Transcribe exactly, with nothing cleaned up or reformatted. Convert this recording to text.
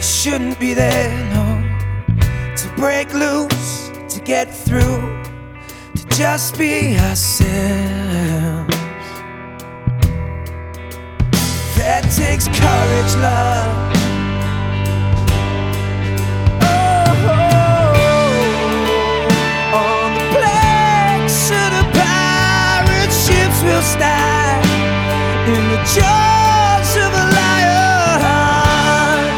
shouldn't be there, no. To break loose, to get through, to just be ourselves. That takes courage, love.